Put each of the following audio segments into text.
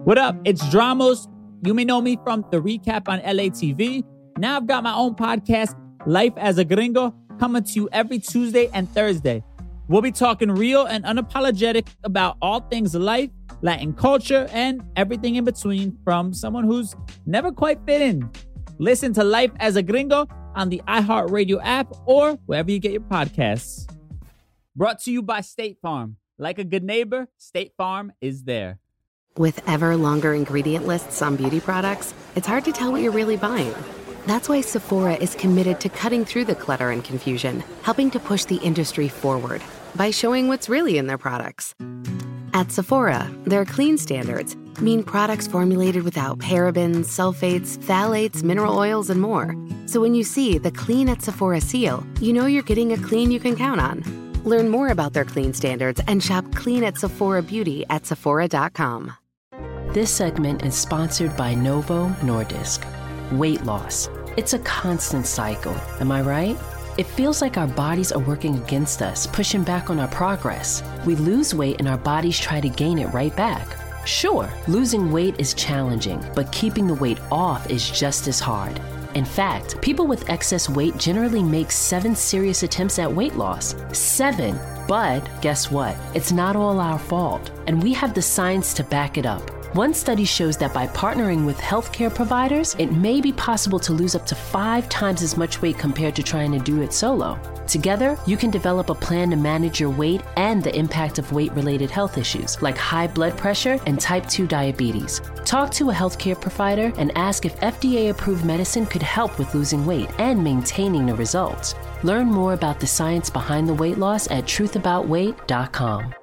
What up? It's Dramos. You may know me from the recap on LATV. Now I've got my own podcast, Life as a Gringo, coming to you every Tuesday and Thursday. We'll be talking real and unapologetic about all things life, Latin culture, and everything in between from someone who's never quite fit in. Listen to Life as a Gringo on the iHeartRadio app or wherever you get your podcasts. Brought to you by State Farm. Like a good neighbor, State Farm is there. With ever longer ingredient lists on beauty products, it's hard to tell what you're really buying. That's why Sephora is committed to cutting through the clutter and confusion, helping to push the industry forward by showing what's really in their products. At Sephora, their clean standards mean products formulated without parabens, sulfates, phthalates, mineral oils, and more. So when you see the Clean at Sephora seal, you know you're getting a clean you can count on. Learn more about their clean standards and shop clean at Sephora Beauty at Sephora.com. This segment is sponsored by Novo Nordisk. Weight loss. It's a constant cycle, am I right? It feels like our bodies are working against us, pushing back on our progress. We lose weight and our bodies try to gain it right back. Sure, losing weight is challenging, but keeping the weight off is just as hard. In fact, people with excess weight generally make 7 serious attempts at weight loss. 7! But guess what? It's not all our fault, and we have the science to back it up. One study shows that by partnering with healthcare providers, it may be possible to lose up to 5 times as much weight compared to trying to do it solo. Together, you can develop a plan to manage your weight and the impact of weight-related health issues like high blood pressure and type 2 diabetes. Talk to a healthcare provider and ask if FDA-approved medicine could help with losing weight and maintaining the results. Learn more about the science behind the weight loss at truthaboutweight.com.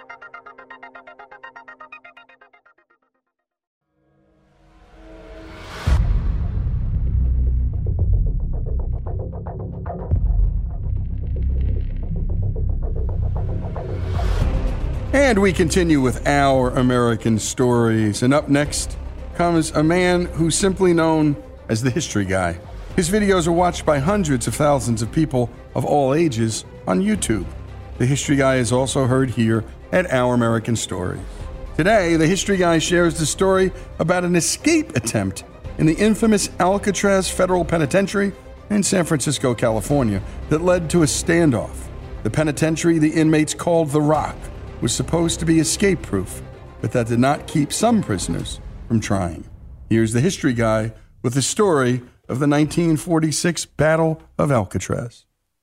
And we continue with Our American Stories. And up next comes a man who's simply known as the History Guy. His videos are watched by hundreds of thousands of people of all ages on YouTube. The History Guy is also heard here at Our American Stories. Today, the History Guy shares the story about an escape attempt in the infamous Alcatraz Federal Penitentiary in San Francisco, California, that led to a standoff. The penitentiary the inmates called The Rock was supposed to be escape-proof, but that did not keep some prisoners from trying. Here's the History Guy with the story of the 1946 Battle of Alcatraz.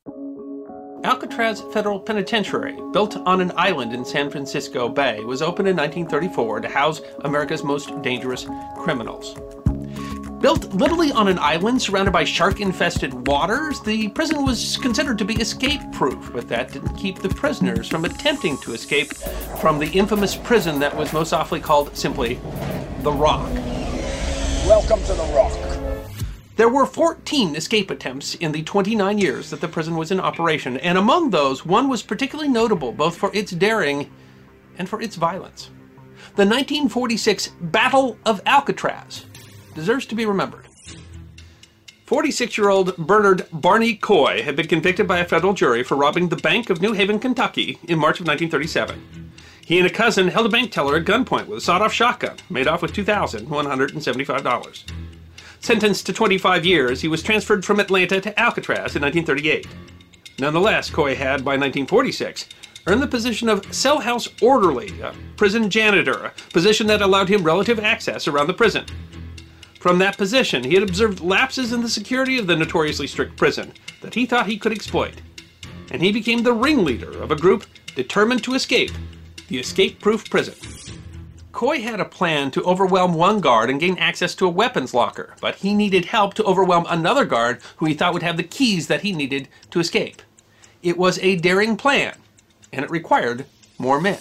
Alcatraz Federal Penitentiary, built on an island in San Francisco Bay, was opened in 1934 to house America's most dangerous criminals. Built literally on an island surrounded by shark-infested waters, the prison was considered to be escape-proof, but that didn't keep the prisoners from attempting to escape from the infamous prison that was most awfully called simply The Rock. Welcome to The Rock. There were 14 escape attempts in the 29 years that the prison was in operation, and among those, one was particularly notable both for its daring and for its violence. The 1946 Battle of Alcatraz deserves to be remembered. 46-year-old Bernard Barney Coy had been convicted by a federal jury for robbing the Bank of New Haven, Kentucky in March of 1937. He and a cousin held a bank teller at gunpoint with a sawed-off shotgun, made off with $2,175. Sentenced to 25 years, he was transferred from Atlanta to Alcatraz in 1938. Nonetheless, Coy had, by 1946, earned the position of cell house orderly, a prison janitor, a position that allowed him relative access around the prison. From that position, he had observed lapses in the security of the notoriously strict prison that he thought he could exploit. And he became the ringleader of a group determined to escape the escape-proof prison. Coy had a plan to overwhelm one guard and gain access to a weapons locker, but he needed help to overwhelm another guard who he thought would have the keys that he needed to escape. It was a daring plan, and it required more men.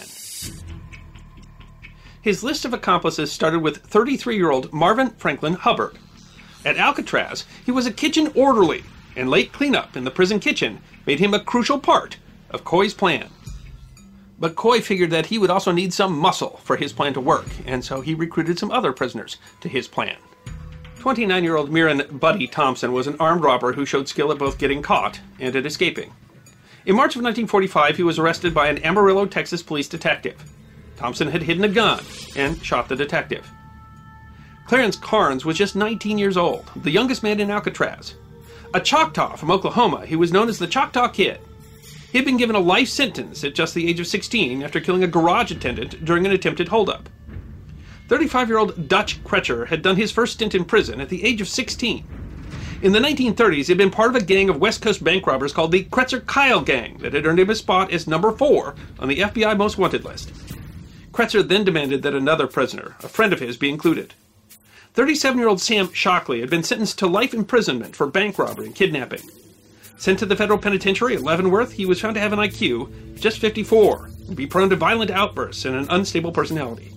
His list of accomplices started with 33-year-old Marvin Franklin Hubbard. At Alcatraz, he was a kitchen orderly, and late cleanup in the prison kitchen made him a crucial part of Coy's plan. But Coy figured that he would also need some muscle for his plan to work, and so he recruited some other prisoners to his plan. 29-year-old Miran Buddy Thompson was an armed robber who showed skill at both getting caught and at escaping. In March of 1945, he was arrested by an Amarillo, Texas police detective. Thompson had hidden a gun and shot the detective. Clarence Carnes was just 19 years old, the youngest man in Alcatraz. A Choctaw from Oklahoma, he was known as the Choctaw Kid. He had been given a life sentence at just the age of 16 after killing a garage attendant during an attempted holdup. 35-year-old Dutch Kretzer had done his first stint in prison at the age of 16. In the 1930s, he had been part of a gang of West Coast bank robbers called the Kretzer-Kyle Gang that had earned him a spot as number 4 on the FBI Most Wanted list. Kretzer then demanded that another prisoner, a friend of his, be included. 37-year-old Sam Shockley had been sentenced to life imprisonment for bank robbery and kidnapping. Sent to the federal penitentiary at Leavenworth, he was found to have an IQ just 54 and be prone to violent outbursts and an unstable personality.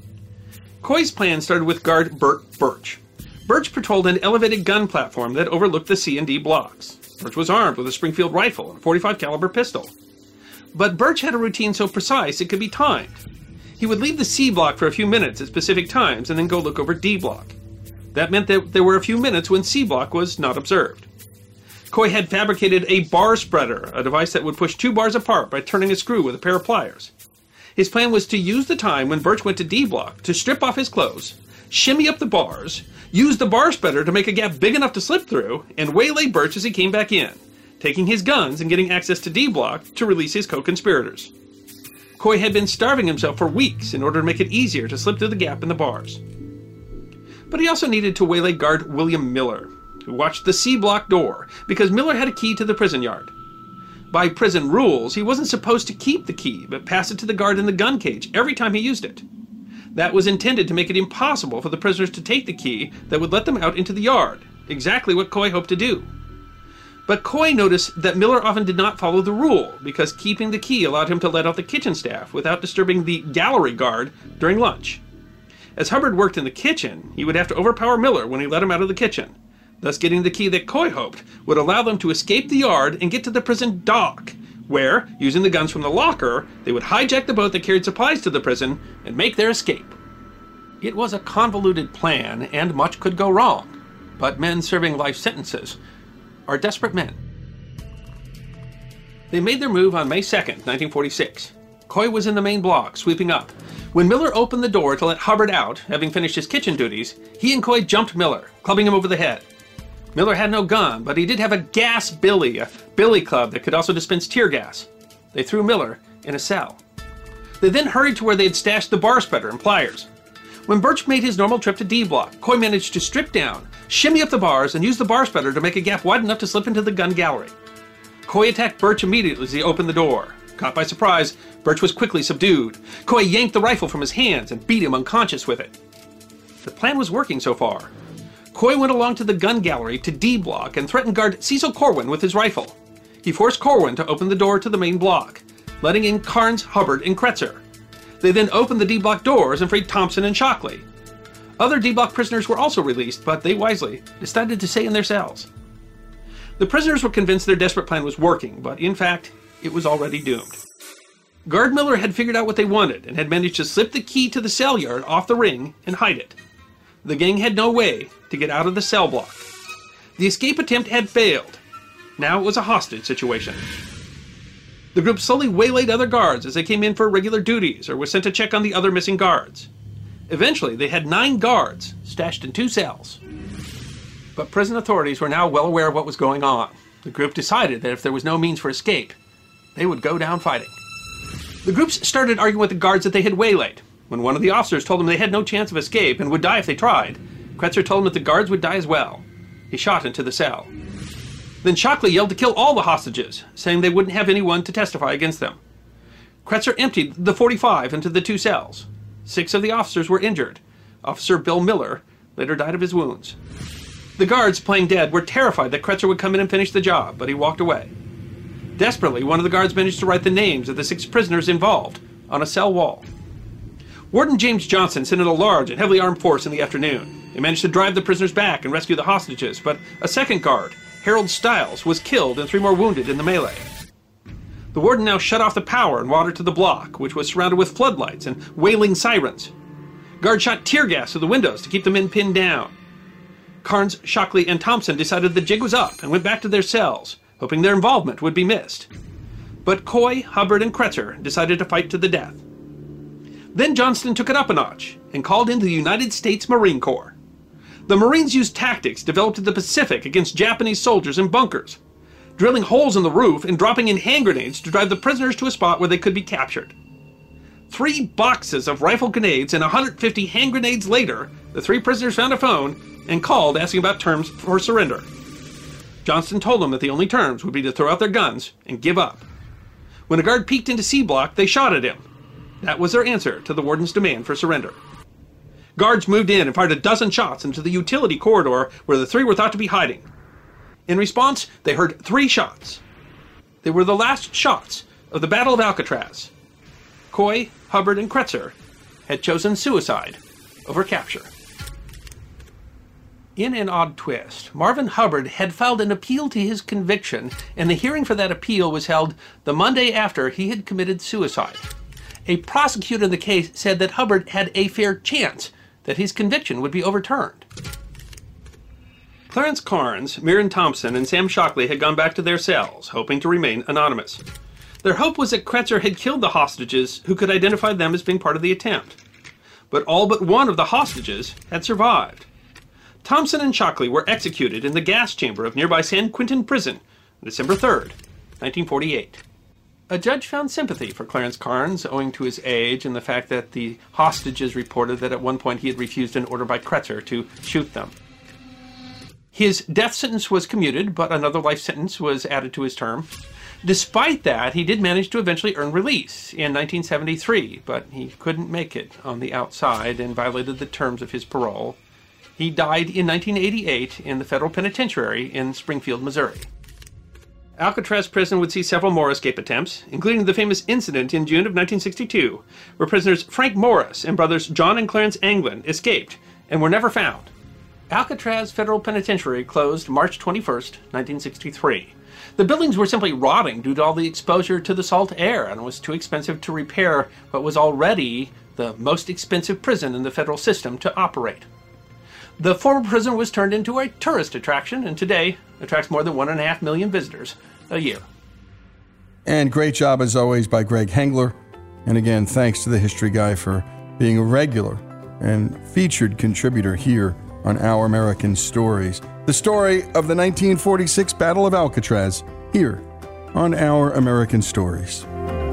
Coy's plan started with guard Bert Birch. Birch patrolled an elevated gun platform that overlooked the C&D blocks. Birch was armed with a Springfield rifle and a .45 caliber pistol. But Birch had a routine so precise it could be timed. He would leave the C block for a few minutes at specific times and then go look over D block. That meant that there were a few minutes when C block was not observed. Coy had fabricated a bar spreader, a device that would push 2 bars apart by turning a screw with a pair of pliers. His plan was to use the time when Birch went to D block to strip off his clothes, shimmy up the bars, use the bar spreader to make a gap big enough to slip through, and waylay Birch as he came back in, taking his guns and getting access to D block to release his co-conspirators. Coy had been starving himself for weeks in order to make it easier to slip through the gap in the bars. But he also needed to waylay guard William Miller, who watched the C block door, because Miller had a key to the prison yard. By prison rules, he wasn't supposed to keep the key, but pass it to the guard in the gun cage every time he used it. That was intended to make it impossible for the prisoners to take the key that would let them out into the yard, exactly what Coy hoped to do. But Coy noticed that Miller often did not follow the rule, because keeping the key allowed him to let out the kitchen staff without disturbing the gallery guard during lunch. As Hubbard worked in the kitchen, he would have to overpower Miller when he let him out of the kitchen, thus getting the key that Coy hoped would allow them to escape the yard and get to the prison dock, where, using the guns from the locker, they would hijack the boat that carried supplies to the prison and make their escape. It was a convoluted plan, and much could go wrong, but men serving life sentences are desperate men. They made their move on May 2nd, 1946. Coy was in the main block, sweeping up. When Miller opened the door to let Hubbard out, having finished his kitchen duties, he and Coy jumped Miller, clubbing him over the head. Miller had no gun, but he did have a gas billy, a billy club that could also dispense tear gas. They threw Miller in a cell. They then hurried to where they had stashed the bar spreader and pliers. When Birch made his normal trip to D block, Coy managed to strip down, shimmy up the bars, and use the bar spreader to make a gap wide enough to slip into the gun gallery. Coy attacked Birch immediately as he opened the door. Caught by surprise, Birch was quickly subdued. Coy yanked the rifle from his hands and beat him unconscious with it. The plan was working so far. Coy went along to the gun gallery to D block and threatened guard Cecil Corwin with his rifle. He forced Corwin to open the door to the main block, letting in Carnes, Hubbard, and Kretzer. They then opened the D block doors and freed Thompson and Shockley. Other D block prisoners were also released, but they wisely decided to stay in their cells. The prisoners were convinced their desperate plan was working, but in fact, it was already doomed. Guard Miller had figured out what they wanted and had managed to slip the key to the cell yard off the ring and hide it. The gang had no way to get out of the cell block. The escape attempt had failed. Now it was a hostage situation. The group slowly waylaid other guards as they came in for regular duties or were sent to check on the other missing guards. Eventually, they had 9 guards stashed in 2 cells. But prison authorities were now well aware of what was going on. The group decided that if there was no means for escape, they would go down fighting. The groups started arguing with the guards that they had waylaid. When one of the officers told them they had no chance of escape and would die if they tried, Kretzer told them that the guards would die as well. He shot into the cell. Then Shockley yelled to kill all the hostages, saying they wouldn't have anyone to testify against them. Kretzer emptied the .45 into the 2 cells. 6 of the officers were injured. Officer Bill Miller later died of his wounds. The guards, playing dead, were terrified that Kretzer would come in and finish the job, but he walked away. Desperately, one of the guards managed to write the names of the 6 prisoners involved on a cell wall. Warden James Johnson sent in a large and heavily armed force in the afternoon. They managed to drive the prisoners back and rescue the hostages, but a second guard, Harold Stiles, was killed and 3 more wounded in the melee. The warden now shut off the power and water to the block, which was surrounded with floodlights and wailing sirens. Guards shot tear gas through the windows to keep the men pinned down. Carnes, Shockley, and Thompson decided the jig was up and went back to their cells, hoping their involvement would be missed. But Coy, Hubbard, and Kretzer decided to fight to the death. Then Johnston took it up a notch and called in the United States Marine Corps. The Marines used tactics developed in the Pacific against Japanese soldiers in bunkers, drilling holes in the roof and dropping in hand grenades to drive the prisoners to a spot where they could be captured. 3 boxes of rifle grenades and 150 hand grenades later, the 3 prisoners found a phone and called asking about terms for surrender. Johnston told them that the only terms would be to throw out their guns and give up. When a guard peeked into C Block, they shot at him. That was their answer to the warden's demand for surrender. Guards moved in and fired a dozen shots into the utility corridor where the 3 were thought to be hiding. In response, they heard 3 shots. They were the last shots of the Battle of Alcatraz. Coy, Hubbard, and Kretzer had chosen suicide over capture. In an odd twist, Marvin Hubbard had filed an appeal to his conviction, and the hearing for that appeal was held the Monday after he had committed suicide. A prosecutor in the case said that Hubbard had a fair chance that his conviction would be overturned. Clarence Carnes, Mirren Thompson, and Sam Shockley had gone back to their cells, hoping to remain anonymous. Their hope was that Kretzer had killed the hostages who could identify them as being part of the attempt. But all but one of the hostages had survived. Thompson and Shockley were executed in the gas chamber of nearby San Quentin Prison on December 3rd, 1948. A judge found sympathy for Clarence Carnes owing to his age and the fact that the hostages reported that at one point he had refused an order by Kretzer to shoot them. His death sentence was commuted, but another life sentence was added to his term. Despite that, he did manage to eventually earn release in 1973, but he couldn't make it on the outside and violated the terms of his parole. He died in 1988 in the federal penitentiary in Springfield, Missouri. Alcatraz prison would see several more escape attempts, including the famous incident in June of 1962, where prisoners Frank Morris and brothers John and Clarence Anglin escaped and were never found. Alcatraz Federal Penitentiary closed March 21st, 1963. The buildings were simply rotting due to all the exposure to the salt air, and it was too expensive to repair what was already the most expensive prison in the federal system to operate. The former prison was turned into a tourist attraction, and today attracts more than 1.5 million visitors a year. And great job, as always, by Greg Hengler. And again, thanks to the History Guy for being a regular and featured contributor here on Our American Stories. The story of the 1946 Battle of Alcatraz here on Our American Stories.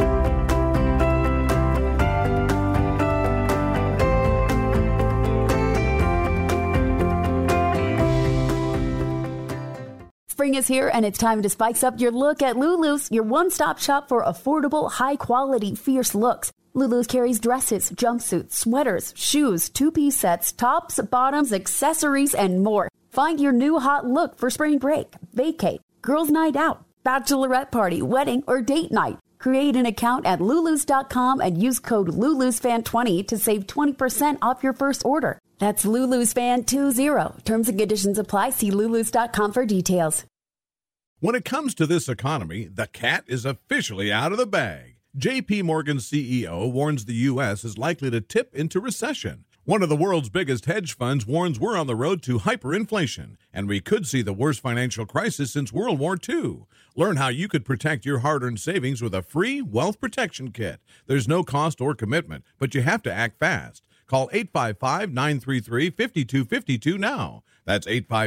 Spring is here, and it's time to spice up your look at Lulu's, your one-stop shop for affordable, high-quality, fierce looks. Lulu's carries dresses, jumpsuits, sweaters, shoes, two-piece sets, tops, bottoms, accessories, and more. Find your new hot look for spring break, vacate, girls' night out, bachelorette party, wedding, or date night. Create an account at Lulus.com and use code LulusFan20 to save 20% off your first order. That's LulusFan20. Terms and conditions apply. See Lulus.com for details. When it comes to this economy, the cat is officially out of the bag. J.P. Morgan's CEO warns the U.S. is likely to tip into recession. One of the world's biggest hedge funds warns we're on the road to hyperinflation, and we could see the worst financial crisis since World War II. Learn how you could protect your hard-earned savings with a free wealth protection kit. There's no cost or commitment, but you have to act fast. Call 855-933-5252 now. That's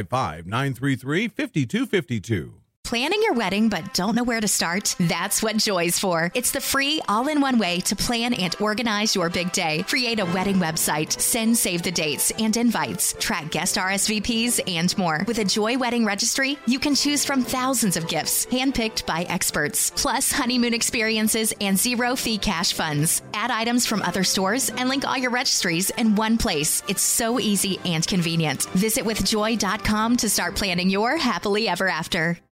855-933-5252. Planning your wedding but don't know where to start? That's what Joy's for. It's the free all-in-one way to plan and organize your big day. Create a wedding website, send save the dates and invites, track guest RSVPs, and more. With a Joy Wedding Registry, you can choose from thousands of gifts, handpicked by experts, plus honeymoon experiences and zero-fee cash funds. Add items from other stores and link all your registries in one place. It's so easy and convenient. Visit withjoy.com to start planning your happily ever after.